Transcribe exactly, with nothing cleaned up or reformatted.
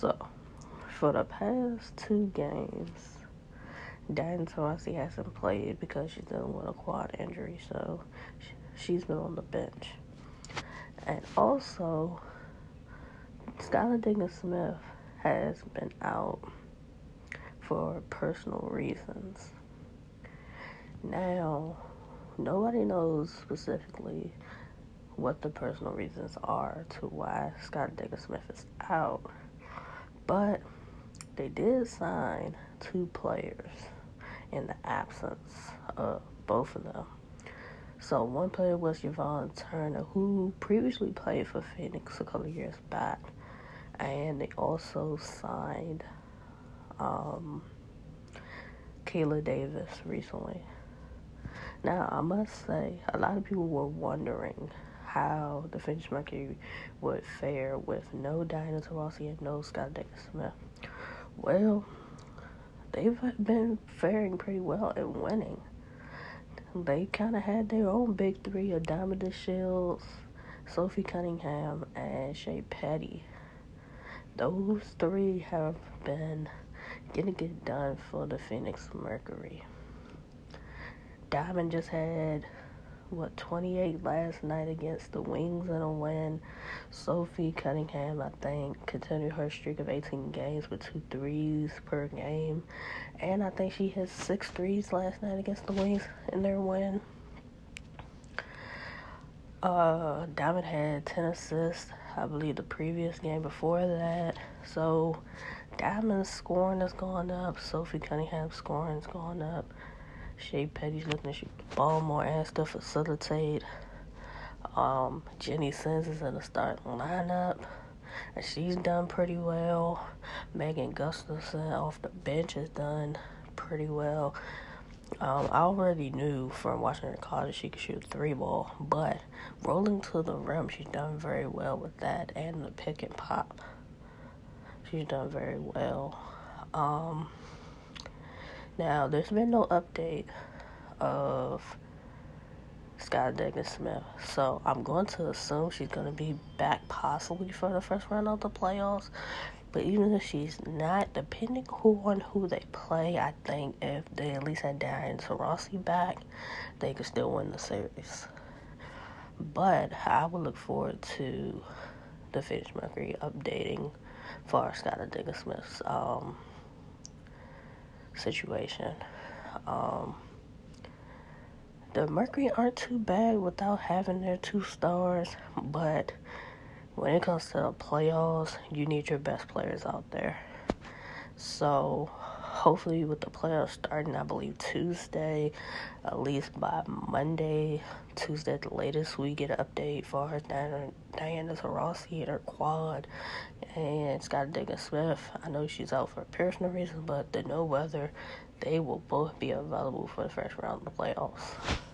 So, for the past two games, Diana Taurasi hasn't played because she's dealing with a quad injury, so she's been on the bench. And also, Skylar Diggins-Smith has been out for personal reasons. Now, nobody knows specifically what the personal reasons are to why Skylar Diggins-Smith is out, but they did sign two players in the absence of both of them. So one player was Yvonne Turner, who previously played for Phoenix a couple of years back, and they also signed um, Kayla Davis recently. Now, I must say, a lot of people were wondering how the Phoenix Mercury would fare with no Diana Taurasi and no Skylar Diggins-Smith. Well, they've been faring pretty well and winning. They kind of had their own big three of Diamond Shields, Sophie Cunningham, and Shea Petty. Those three have been getting it done for the Phoenix Mercury. Diamond just had, what, twenty-eight last night against the Wings in a win. Sophie Cunningham, I think, continued her streak of eighteen games with two threes per game. And I think she hit six threes last night against the Wings in their win. Uh, Diamond had ten assists, I believe, the previous game before that. So, Diamond's scoring has gone up. Sophie Cunningham's scoring has gone up. Shea Petty's looking to shoot the ball more and to facilitate. Um, Jenny Sins is in the starting lineup, and she's done pretty well. Megan Gustafson off the bench has done pretty well. Um, I already knew from watching her in college she could shoot three ball, but rolling to the rim, she's done very well with that, and the pick and pop. She's done very well. Um, now, there's been no update of Skylar Diggins-Smith, so I'm going to assume she's going to be back possibly for the first round of the playoffs. But even if she's not, depending who on who they play, I think if they at least had Diana Taurasi back, they could still win the series. But I would look forward to the Phoenix Mercury updating for Skylar Diggins-Smith's um, situation. Um, the Mercury aren't too bad without having their two stars, but when it comes to the playoffs, you need your best players out there. So, hopefully with the playoffs starting, I believe, Tuesday, at least by Monday, Tuesday at the latest, we get an update for Diana, Diana Taurasi and her quad, and Skylar Diggins-Smith. I know she's out for personal reasons, but to know whether they will both be available for the first round of the playoffs.